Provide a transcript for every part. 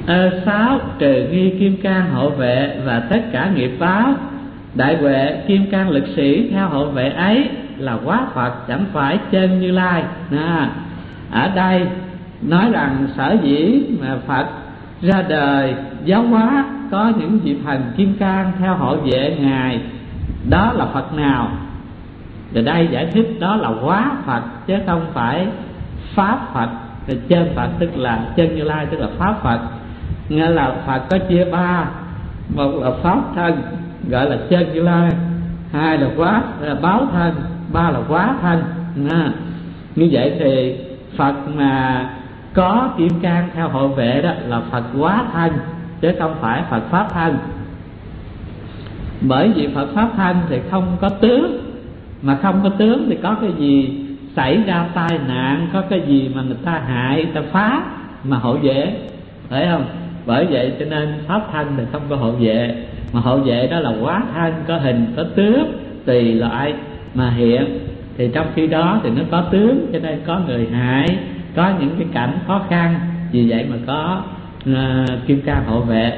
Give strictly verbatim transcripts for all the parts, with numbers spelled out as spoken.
Ơ sáu, trừ nghi kim cang hộ vệ và tất cả nghiệp báo. Đại huệ kim cang lực sĩ theo hộ vệ ấy là quá Phật, chẳng phải chân Như Lai. À, ở đây nói rằng sở dĩ mà Phật ra đời giáo hóa có những vị thần kim cang theo hộ vệ Ngài, đó là Phật nào? Rồi đây giải thích đó là quá Phật chứ không phải Pháp Phật. Rồi chân Phật tức là chân Như Lai, tức là Pháp Phật. Nghĩa là Phật có chia ba: một là Pháp thân gọi là chân Như Lai, hai là quá là báo thân, ba là quá thân. À, như vậy thì Phật mà có kim cang theo hộ vệ đó là Phật quá thân chứ không phải Phật Pháp thân. Bởi vì Phật Pháp thân thì không có tướng, mà không có tướng thì có cái gì xảy ra tai nạn, có cái gì mà người ta hại, người ta phá mà hộ vệ, phải không? Bởi vậy cho nên Pháp thân thì không có hộ vệ, mà hộ vệ đó là quá thân, có hình có tướng tùy loại mà hiện. Thì trong khi đó thì nó có tướng, cho nên có người hại, có những cái cảnh khó khăn, vì vậy mà có uh, kim cang hộ vệ.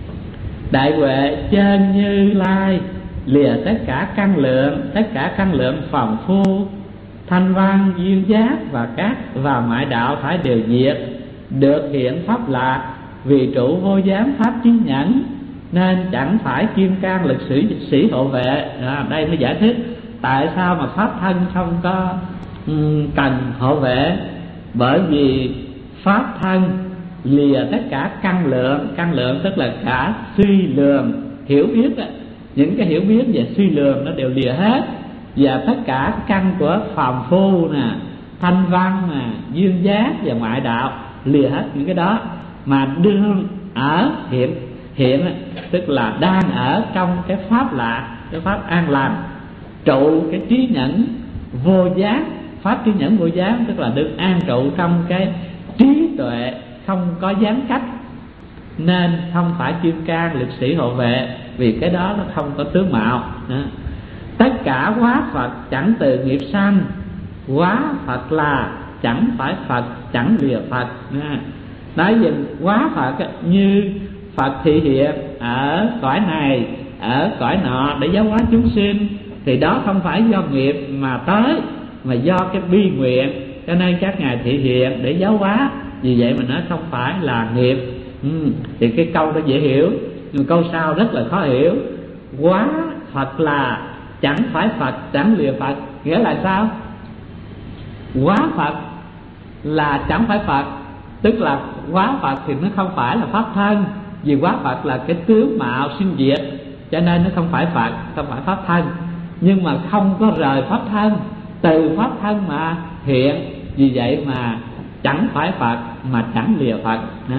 Đại huệ chân Như Lai lìa tất cả căn lượng, tất cả căn lượng phàm phu, thanh văn, duyên giác và các và mại đạo phải đều diệt, được hiện pháp lạc, vì trụ vô giám pháp chí nhẫn, nên chẳng phải kim cang lực sĩ sĩ hộ vệ. À, đây mới giải thích tại sao mà pháp thân không có um, cần hộ vệ. Bởi vì pháp thân lìa tất cả căn lượng, căn lượng tức là cả suy lường hiểu biết đó. Những cái hiểu biết về suy lường nó đều lìa hết, và tất cả căn của phàm phu nè, thanh văn nè, duyên giác và ngoại đạo lìa hết những cái đó, mà đương ở hiện hiện tức là đang ở trong cái pháp lạc, cái pháp an lành, trụ cái trí nhẫn vô giác. Pháp trí nhẫn vô giác tức là được an trụ trong cái trí tuệ không có gián cách, nên không phải kim cang lực sĩ hộ vệ, vì cái đó nó không có tướng mạo. Tất cả hóa Phật chẳng từ nghiệp sanh, hóa Phật là chẳng phải Phật, chẳng lìa Phật. Nói về hóa Phật như Phật thị hiện ở cõi này, ở cõi nọ để giáo hóa chúng sinh, thì đó không phải do nghiệp mà tới, mà do cái bi nguyện, cho nên các ngài thị hiện để giáo hóa. Vì vậy mà nó không phải là nghiệp. ừ. Thì cái câu đó dễ hiểu, nhưng câu sau rất là khó hiểu. Hóa Phật là chẳng phải Phật, chẳng lìa Phật, nghĩa là sao? Hóa Phật là chẳng phải Phật, tức là hóa Phật thì nó không phải là pháp thân, vì hóa Phật là cái tướng mạo sinh diệt, cho nên nó không phải Phật, không phải pháp thân. Nhưng mà không có rời pháp thân, từ pháp thân mà hiện, vì vậy mà chẳng phải Phật mà chẳng lìa Phật.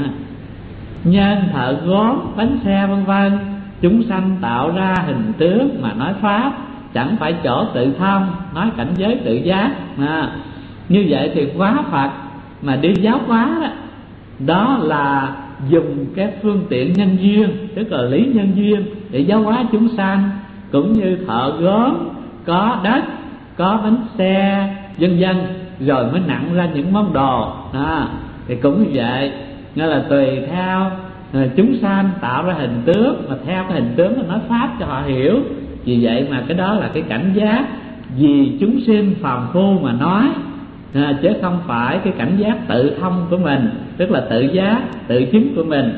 Nhân thợ gốm, bánh xe vân vân, chúng sanh tạo ra hình tướng mà nói pháp, chẳng phải chỗ tự thông, nói cảnh giới tự giác. à, Như vậy thì hóa Phật mà đi giáo hóa đó, đó là dùng cái phương tiện nhân duyên, tức là lý nhân duyên để giáo hóa chúng sanh. Cũng như thợ gốm có đất, có bánh xe vân vân, rồi mới nặng ra những món đồ. à, Thì cũng như vậy, nghĩa là tùy theo chúng sanh tạo ra hình tướng, mà theo cái hình tướng nó nói pháp cho họ hiểu. Vì vậy mà cái đó là cái cảnh giác vì chúng sinh phàm phu mà nói, à, chứ không phải cái cảnh giác tự thông của mình, tức là tự giác, tự chứng của mình.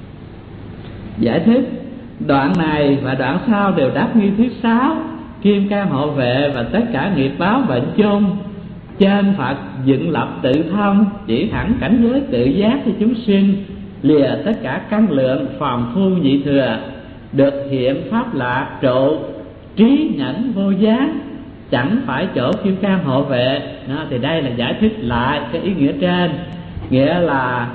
Giải thích đoạn này và đoạn sau đều đáp nghi thuyết sáu, kim cang hộ vệ và tất cả nghiệp báo bệnh chung. Trên Phật dựng lập tự thông, chỉ thẳng cảnh giới tự giác cho chúng sinh, lìa tất cả căn lượng phàm phu nhị thừa, được hiện pháp lạc, trụ trí nhẫn vô giác, chẳng phải chỗ kim cang hộ vệ. Đó, thì đây là giải thích lại cái ý nghĩa trên, nghĩa là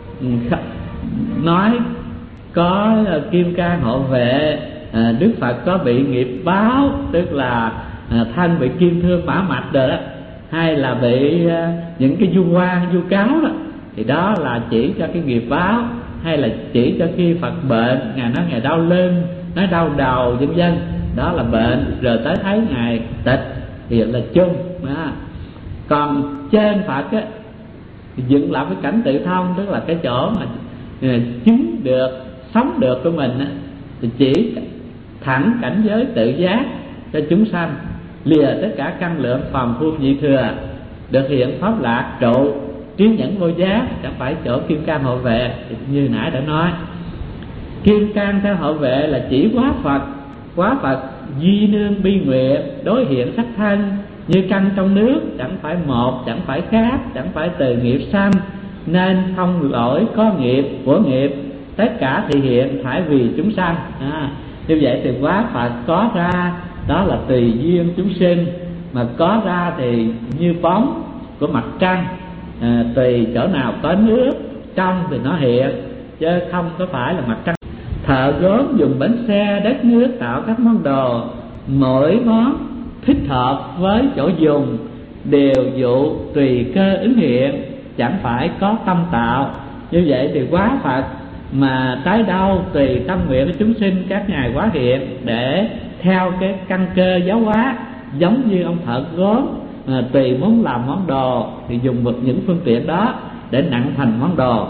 nói có kim cang hộ vệ, à, Đức Phật có bị nghiệp báo, tức là à, thân bị kim thương bả mạch rồi đó, hay là bị à, những cái du quan du cáo đó, thì đó là chỉ cho cái nghiệp báo, hay là chỉ cho khi Phật bệnh, ngài nói ngài đau lưng, nói đau đầu vân vân, đó là bệnh, rồi tới thấy ngài tịch thì là chung. Đó. Còn trên Phật á, dựng lập cái cảnh tự thông, tức là cái chỗ mà chứng được, sống được của mình thì chỉ thẳng cảnh giới tự giác cho chúng sanh, lìa tất cả căn lượng phàm phu nhị thừa, được hiện pháp lạc trụ trí nhẫn vô giác, chẳng phải chỗ kim cang hộ vệ. Như nãy đã nói, kim cang theo hộ vệ là chỉ quá Phật, quá Phật duy nương bi nguyện, đối hiện sắc thân như căn trong nước, chẳng phải một, chẳng phải khác, chẳng phải từ nghiệp sanh, nên không lỗi có nghiệp của nghiệp, tất cả thị hiện phải vì chúng sanh. À, như vậy thì quá Phật có ra đó là tùy duyên chúng sinh, mà có ra thì như bóng của mặt trăng, à, tùy chỗ nào có nước trong thì nó hiện, chứ không có phải là mặt trăng. Thợ gốm dùng bánh xe đất nước tạo các món đồ, mỗi món thích hợp với chỗ dùng, đều dụ tùy cơ ứng hiện, chẳng phải có tâm tạo. Như vậy thì quá Phật mà tới đâu tùy tâm nguyện của chúng sinh các ngài hóa hiện, để theo cái căn cơ giáo hóa, giống như ông thợ gốm à, tùy muốn làm món đồ thì dùng một những phương tiện đó để nặng thành món đồ.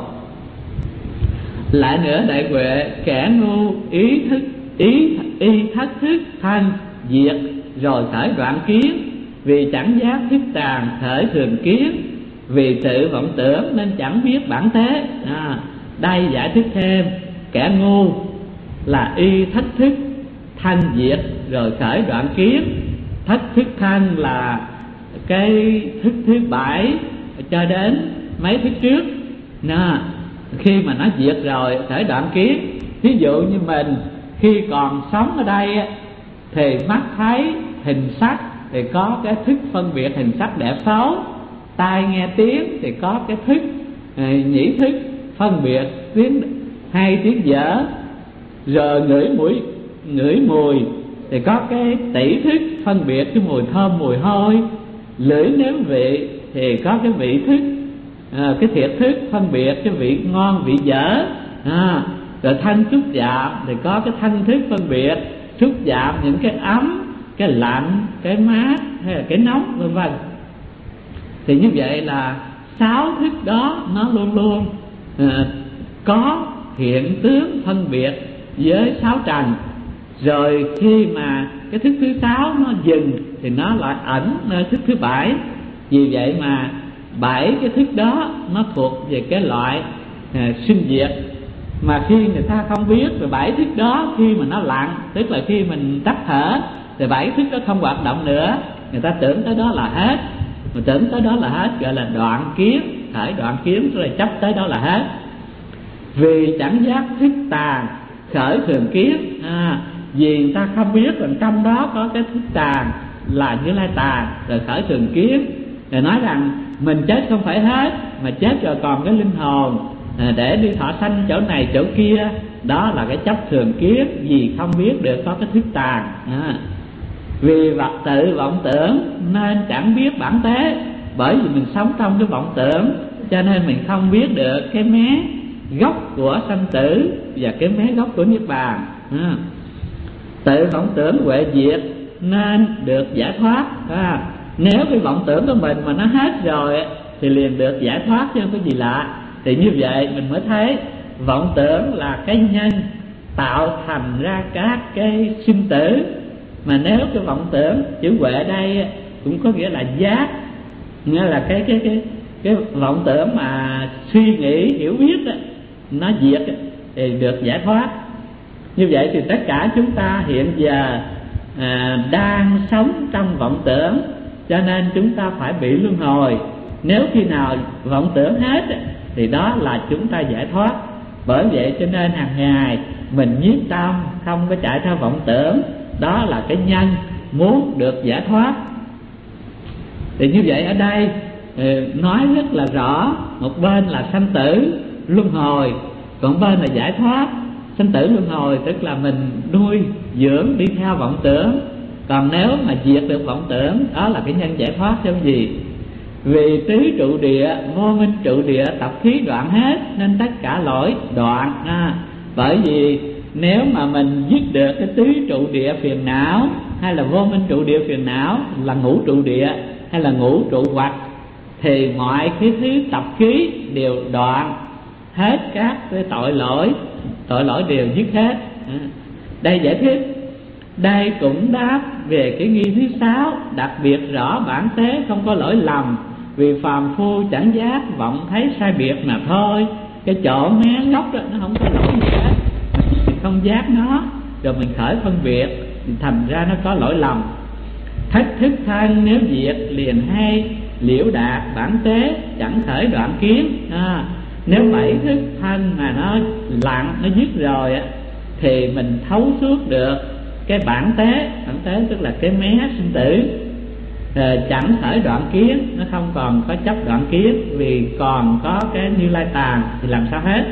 Lại nữa, đại huệ kẻ ngu ý thức ý y thất thức thanh diệt, rồi khởi đoạn kiến, vì chẳng giác thức tàn khởi thường kiến, vì tự vọng tưởng nên chẳng biết bản thế. À, đây giải thích thêm, kẻ ngu là y thất thức thanh diệt rồi khởi đoạn kiến. Thất thức thanh là cái thức thứ bảy cho đến mấy thức trước. Nè, khi mà nó diệt rồi khởi đoạn kiến. Ví dụ như mình khi còn sống ở đây thì mắt thấy hình sắc thì có cái thức phân biệt hình sắc đẹp xấu, tai nghe tiếng thì có cái thức nhĩ thức phân biệt tiếng hay tiếng dở, rồi ngửi mũi ngửi mùi thì có cái tỷ thức phân biệt cái mùi thơm mùi hôi, lưỡi nếm vị thì có cái vị thức, à, cái thiệt thức phân biệt cái vị ngon vị dở, à, rồi thanh xúc chạm thì có cái thanh thức phân biệt xúc chạm những cái ấm, cái lạnh, cái mát hay là cái nóng vân vân. Thì như vậy là sáu thức đó nó luôn luôn à, có hiện tướng phân biệt với sáu trần. Rồi khi mà cái thức thứ sáu nó dừng thì nó lại ẩn nơi thức thứ bảy. Vì vậy mà bảy cái thức đó nó thuộc về cái loại à, sinh diệt. Mà khi người ta không biết về bảy thức đó, khi mà nó lặng, tức là khi mình tắt thở thì bảy thức đó không hoạt động nữa, người ta tưởng tới đó là hết. Mà tưởng tới đó là hết gọi là đoạn kiến, khởi đoạn kiến rồi chấp tới đó là hết. Vì chẳng giác thức tàn khởi thường kiến, à, vì người ta không biết rằng trong đó có cái thức tàn là Như Lai tàn, rồi khởi thường kiến. Rồi nói rằng mình chết không phải hết, mà chết rồi còn cái linh hồn à, để đi thọ sanh chỗ này chỗ kia. Đó là cái chấp thường kiến, vì không biết được có cái thức tàn. à. Vì vật tự vọng tưởng nên chẳng biết bản tế. Bởi vì mình sống trong cái vọng tưởng, cho nên mình không biết được cái mé gốc của sanh tử và cái mé gốc của niết bàn. à. Tự vọng tưởng huệ diệt nên được giải thoát. à. Nếu cái vọng tưởng của mình mà nó hết rồi thì liền được giải thoát, chứ không có gì lạ. Thì như vậy mình mới thấy vọng tưởng là cái nhân tạo thành ra các cái sinh tử. Mà nếu cái vọng tưởng, chữ huệ đây cũng có nghĩa là giác, nghĩa là cái cái cái cái vọng tưởng mà suy nghĩ hiểu biết đó, nó diệt thì được giải thoát. Như vậy thì tất cả chúng ta hiện giờ à, đang sống trong vọng tưởng, cho nên chúng ta phải bị luân hồi. Nếu khi nào vọng tưởng hết thì đó là chúng ta giải thoát. Bởi vậy cho nên hàng ngày mình nhiếp tâm, không có chạy theo vọng tưởng, đó là cái nhân muốn được giải thoát. Thì như vậy ở đây nói rất là rõ, một bên là sanh tử luân hồi, còn bên là giải thoát. Sanh tử luân hồi tức là mình nuôi dưỡng đi theo vọng tưởng, còn nếu mà diệt được vọng tưởng, đó là cái nhân giải thoát chứ không gì. Vì tứ trụ địa vô minh trụ địa tập khí đoạn hết, nên tất cả lỗi đoạn. à, Bởi vì nếu mà mình dứt được cái tứ trụ địa phiền não, hay là vô minh trụ địa phiền não, là ngũ trụ địa hay là ngũ trụ hoặc, thì mọi cái thứ tập khí đều đoạn. hết các cái tội lỗi, tội lỗi đều dứt hết. Đây giải thích, đây cũng đáp về cái nghi thứ sáu, đặc biệt rõ bản tế không có lỗi lầm, vì phàm phu chẳng giác vọng thấy sai biệt mà thôi. Cái chỗ mé góc đó nó không có lỗi gì hết, mình không giác nó rồi mình khởi phân biệt, thành ra nó có lỗi lầm. Thất thức thân nếu diệt liền hay, liễu đạt bản tế chẳng khởi đoạn kiến. À, nếu bảy thức thân mà nó lặng, nó dứt rồi á, thì mình thấu suốt được cái bản tế. Bản tế tức là cái mé sinh tử, à, chẳng khởi đoạn kiến, nó không còn có chấp đoạn kiến, vì còn có cái Như Lai tàn thì làm sao hết.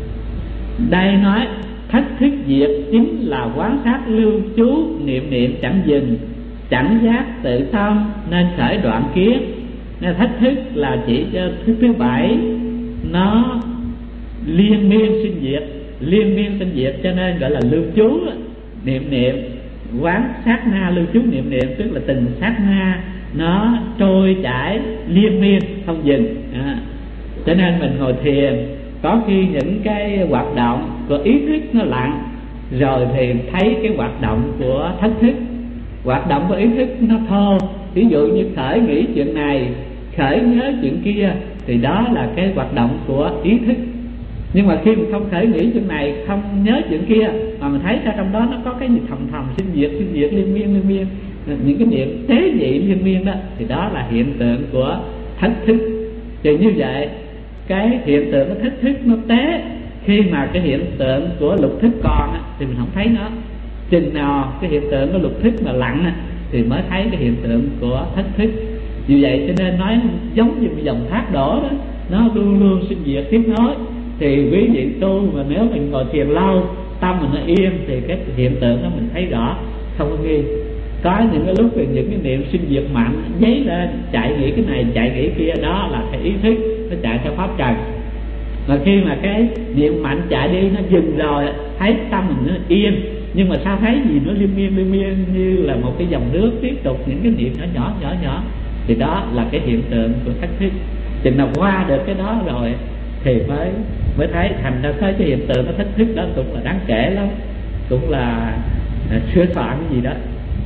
Đây nói thất thức diệt chính là quán sát lưu chú, niệm niệm chẳng dừng, chẳng giác tự thông nên khởi đoạn kiến. Nên thất thức là chỉ cho thức thứ bảy, nó liên miên sinh diệt, liên miên sinh diệt, cho nên gọi là lưu chú, niệm niệm quán sát na lưu chú niệm niệm, tức là từng sát na nó trôi chảy liên miên không dừng. À, cho nên mình ngồi thiền có khi những cái hoạt động của ý thức nó lặng rồi thì thấy cái hoạt động của thất thức. Hoạt động của ý thức nó thô, ví dụ như khởi nghĩ chuyện này, khởi nhớ chuyện kia, thì đó là cái hoạt động của ý thức. Nhưng mà khi mình không khởi nghĩ chuyện này, không nhớ chuyện kia, mà mình thấy ra trong đó nó có cái gì thầm thầm sinh diệt, sinh diệt liên miên liên miên, những cái niệm tế nhị liên miên đó, thì đó là hiện tượng của thất thức. Thì như vậy cái hiện tượng của thất thức nó tế, khi mà cái hiện tượng của lục thức còn thì mình không thấy nó. Chừng nào cái hiện tượng của lục thức mà lặng thì mới thấy cái hiện tượng của thất thức. Vì vậy cho nên nói giống như một dòng thác đổ đó, nó luôn luôn sinh diệt tiếp nối. Thì quý vị tu mà nếu mình ngồi thiền lâu, tâm mình nó yên, thì cái hiện tượng đó mình thấy rõ, không có nghi. Có những cái lúc thì những cái niệm sinh diệt mạnh dấy lên, chạy nghĩ cái này chạy nghĩ kia, đó là cái ý thức nó chạy theo pháp trần. Và khi mà cái niệm mạnh chạy đi nó dừng rồi, thấy tâm mình nó yên, nhưng mà sao thấy gì nó liên miên liên miên như là một cái dòng nước tiếp tục những cái niệm nhỏ nhỏ nhỏ nhỏ, thì đó là cái hiện tượng của thất thức. Chừng nào qua được cái đó rồi thì mới mới thấy, thành ra thấy cái hiện tượng của thất thức đó cũng là đáng kể lắm, cũng là à, sửa soạn gì đó.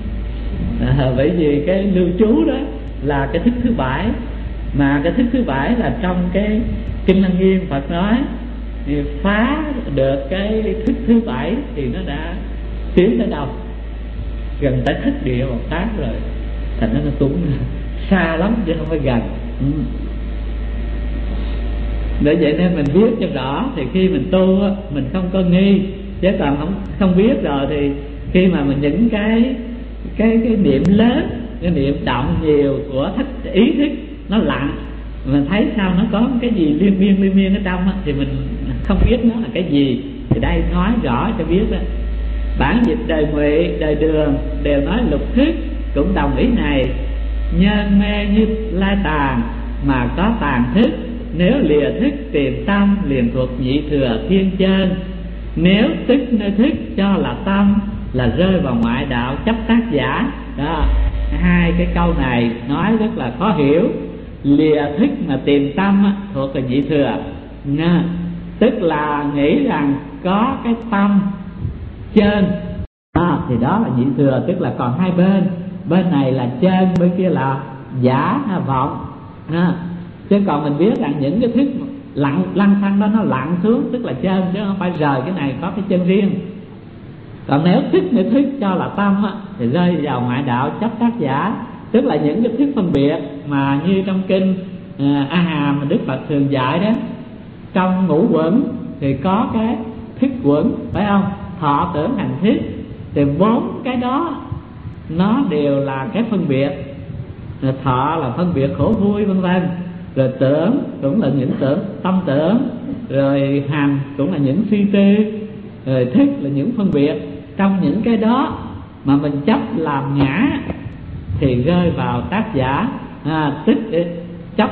À, bởi vì cái lưu trú đó là cái thức thứ bảy, mà cái thức thứ bảy là trong cái Kinh Lăng Nghiêm Phật nói thì phá được cái thức thứ bảy thì nó đã tiến tới đâu, gần tới thất địa Bồ Tát rồi, thành ra nó cũng xa lắm chứ không phải gần. Ừ. Để vậy nên mình biết cho rõ thì khi mình tu mình không có nghi, chứ còn không không biết rồi thì khi mà mình những cái cái cái niệm lớn, cái niệm động nhiều của thức ý thức nó lặng, mình thấy sao nó có cái gì liên miên liên miên ở trong thì mình không biết nó là cái gì. Thì đây nói rõ cho biết đó. Bản dịch đời Ngụy, đời Đường đều nói lục thức cũng đồng ý này. Nhân mê như lai tàn mà có tàn thức, nếu lìa thức tìm tâm liền thuộc nhị thừa thiên chân. Nếu tức nơi thức cho là tâm là rơi vào ngoại đạo chấp tác giả. Đó, hai cái câu này nói rất là khó hiểu. Lìa thức mà tìm tâm thuộc là nhị thừa, nha. Tức là nghĩ rằng có cái tâm trên, à, thì đó là nhị thừa, tức là còn hai bên, bên này là trên, bên kia là giả hay vọng, à. Chứ còn mình biết rằng những cái thức lặng lăng xăng đó nó lặng xuống tức là trên, chứ không phải rời cái này có cái chân riêng. Còn nếu thức để thức cho là tâm á, thì rơi vào ngoại đạo chấp tác giả, tức là những cái thức phân biệt mà như trong kinh à, A Hàm mà Đức Phật thường dạy đó. Trong ngũ quẩn thì có cái thức quẩn, phải không? Thọ tưởng hành thức, thì bốn cái đó nó đều là cái phân biệt. Rồi thọ là phân biệt khổ vui vân vân, rồi tưởng cũng là những tưởng tâm tưởng, rồi hành cũng là những suy tư, rồi thức là những phân biệt. Trong những cái đó mà mình chấp làm ngã thì rơi vào tác giả, à, tức chấp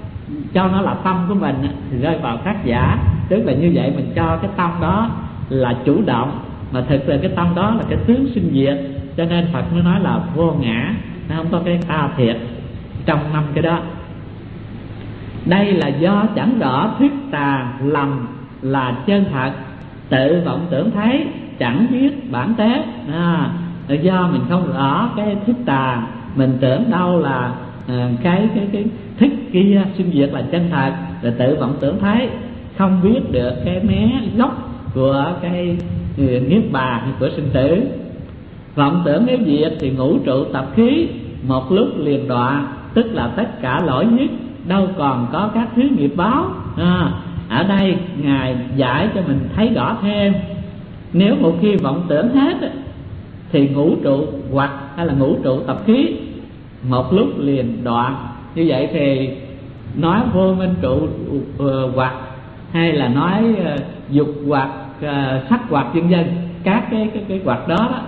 cho nó là tâm của mình thì rơi vào tác giả. Tức là như vậy mình cho cái tâm đó là chủ động, mà thực ra cái tâm đó là cái tướng sinh diệt, cho nên Phật mới nói là vô ngã, nó không có cái ta thiệt trong năm cái đó. Đây là do chẳng rõ thuyết tà lầm là chân thật, tự vọng tưởng thấy chẳng biết bản tế. À, do mình không rõ cái thức tàng, mình tưởng đâu là à, cái cái cái thức kia xuyên việt là chân thật, rồi tự vọng tưởng thấy, không biết được cái mé gốc của cái niết bàn của sinh tử. Vọng tưởng nếu diệt thì ngũ trụ tập khí một lúc liền đoạn, tức là tất cả lỗi dứt, đâu còn có các thứ nghiệp báo. À, ở đây Ngài giải cho mình thấy rõ thêm, nếu một khi vọng tưởng hết thì ngũ trụ hoặc hay là ngũ trụ tập khí một lúc liền đoạn. Như vậy thì nói vô minh trụ uh, hoặc hay là nói uh, dục hoặc, uh, sắc hoặc vân vân, các cái cái cái hoặc đó, đó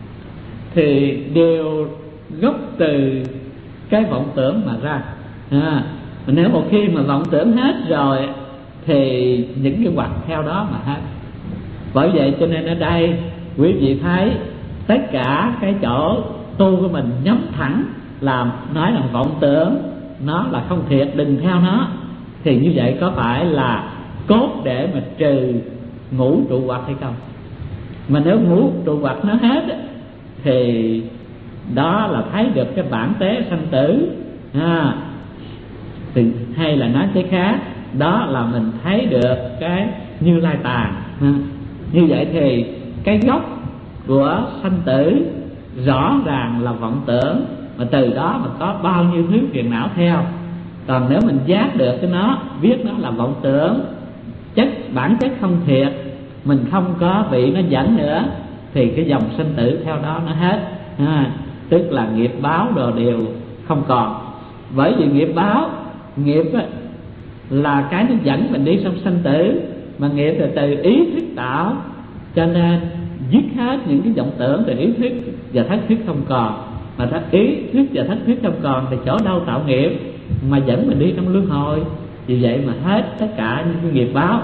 thì đều gốc từ cái vọng tưởng mà ra. À, nếu một khi mà vọng tưởng hết rồi thì những cái hoặc theo đó mà hết. Bởi vậy cho nên ở đây quý vị thấy tất cả cái chỗ tu của mình nhắm thẳng làm nói là vọng tưởng nó là không thiệt, đừng theo nó, thì như vậy có phải là cốt để mà trừ ngũ trụ hoặc hay không? Mà nếu ngũ trụ hoặc nó hết thì đó là thấy được cái bản tế sanh tử. À, thì hay là nói cái khác, đó là mình thấy được cái Như Lai tàn. À, như vậy thì cái gốc của sanh tử rõ ràng là vọng tưởng, mà từ đó mà có bao nhiêu thứ phiền não theo. Còn nếu mình giác được cái nó, biết nó là vọng tưởng, chất bản chất không thiệt, mình không có bị nó dẫn nữa, thì cái dòng sinh tử theo đó nó hết. À, tức là nghiệp báo đồ đều không còn. Bởi vì nghiệp báo, nghiệp á, là cái nó dẫn mình đi trong sanh tử, mà nghiệp là từ ý thức tạo, cho nên dứt hết những cái vọng tưởng từ ý thức và thất thức không còn. Mà thất ý thức và thất thức không còn thì chỗ đâu tạo nghiệp mà dẫn mình đi trong luân hồi. Vì vậy mà hết tất cả những cái nghiệp báo.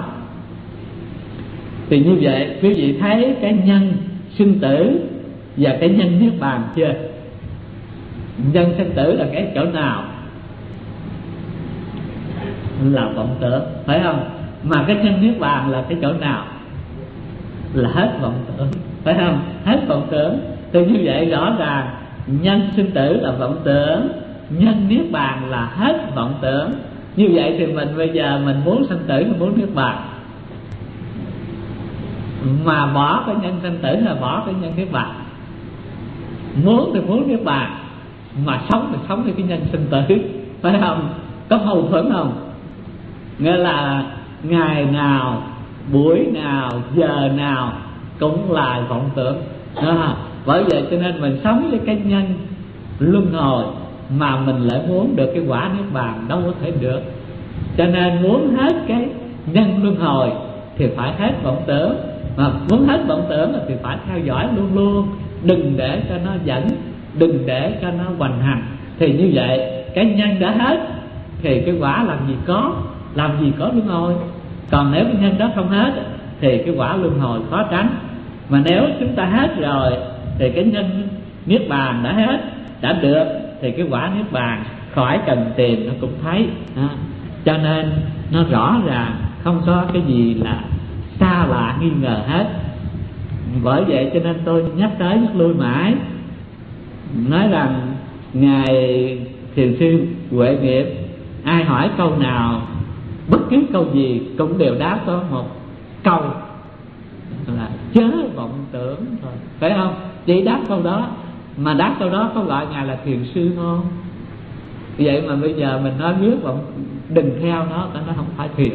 Thì như vậy quý vị thấy cái nhân sinh tử và cái nhân niết bàn chưa? Nhân sinh tử là cái chỗ nào? Là vọng tưởng, phải không? Mà cái nhân niết bàn là cái chỗ nào? Là hết vọng tưởng, phải không? Hết vọng tưởng. Thì như vậy rõ ràng nhân sinh tử là vọng tưởng, nhân niết bàn là hết vọng tưởng. Như vậy thì mình bây giờ mình muốn sanh tử, mình muốn niết bàn, mà bỏ cái nhân sanh tử là bỏ cái nhân niết bàn. Muốn thì muốn niết bàn, mà sống thì sống với cái nhân sinh tử, phải không? Có mâu thuẫn không? Nghĩa là ngày nào, buổi nào, giờ nào cũng là vọng tưởng. À, bởi vậy cho nên mình sống với cái nhân luân hồi mà mình lại muốn được cái quả niết bàn đâu có thể được. Cho nên muốn hết cái nhân luân hồi thì phải hết vọng tưởng, mà muốn hết vọng tưởng thì phải theo dõi luôn luôn, đừng để cho nó dẫn, đừng để cho nó hoành hành. Thì như vậy cái nhân đã hết thì cái quả làm gì có, làm gì có luân hồi. Còn nếu cái nhân đó không hết thì cái quả luân hồi khó tránh. Mà nếu chúng ta hết rồi thì cái nhân niết bàn đã hết, đã được, thì cái quả niết bàn khỏi cần tìm nó cũng thấy. À, cho nên nó rõ ràng, không có cái gì là xa lạ nghi ngờ hết. Bởi vậy cho nên tôi nhắc tới nhắc lui mãi, nói rằng ngài thiền sư Huệ Nghiệp, ai hỏi câu nào, bất cứ câu gì cũng đều đáp có một câu là chớ vọng tưởng thôi, phải không? Chỉ đáp câu đó, mà đáp câu đó có gọi ngài là thiền sư không? Vậy mà bây giờ mình nói biết vọng đừng theo nó, nó không phải thiền.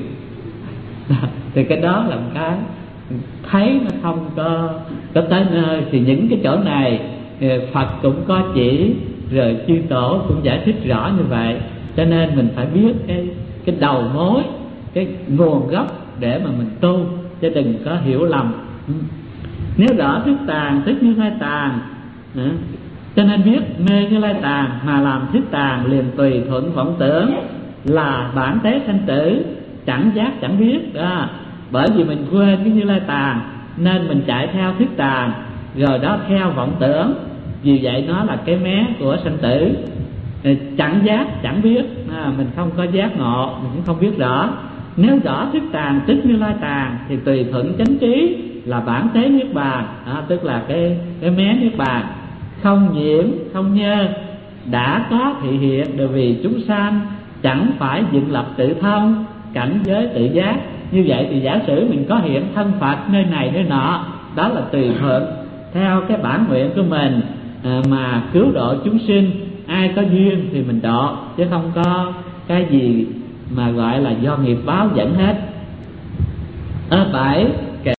Thì cái đó là một cái thấy nó không có có tới nơi. Thì những cái chỗ này Phật cũng có chỉ, rồi chư tổ cũng giải thích rõ như vậy. Cho nên mình phải biết cái cái đầu mối, cái nguồn gốc để mà mình tu, chứ đừng có hiểu lầm. Nếu rõ thức tàn tức Như Lai tàn, cho nên biết mê Như Lai tàn mà làm thức tàn liền tùy thuận vọng tưởng, là bản tế sanh tử, chẳng giác chẳng biết. Đó, bởi vì mình quên cái Như Lai tàn nên mình chạy theo thức tàn, rồi đó theo vọng tưởng. Vì vậy nó là cái mé của sanh tử. Chẳng giác chẳng biết, à, mình không có giác ngộ, mình cũng không biết rõ. Nếu rõ thức tàng tức Như Lai tàng thì tùy thuận chánh trí là bản tế niết bàn, à, tức là cái cái mé niết bàn, không nhiễm không nhơ, đã có thị hiện đều vì chúng sanh chẳng phải dựng lập tự thông cảnh giới tự giác. Như vậy thì giả sử mình có hiện thân Phật nơi này nơi nọ, đó là tùy thuận theo cái bản nguyện của mình à, mà cứu độ chúng sinh. Ai có duyên thì mình độ, chứ không có cái gì mà gọi là do nghiệp báo dẫn hết. Ở bảy